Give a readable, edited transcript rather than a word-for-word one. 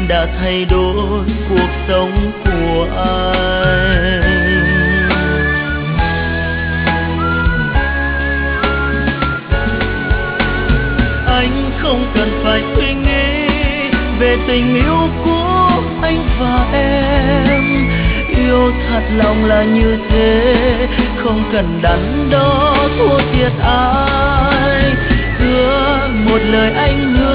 đã thay đổi cuộc sống của anh không cần phải suy nghĩ về tình yêu của anh và em. Yêu thật lòng là như thế, không cần đắn đo thua thiệt ai. Hứa một lời anh hứa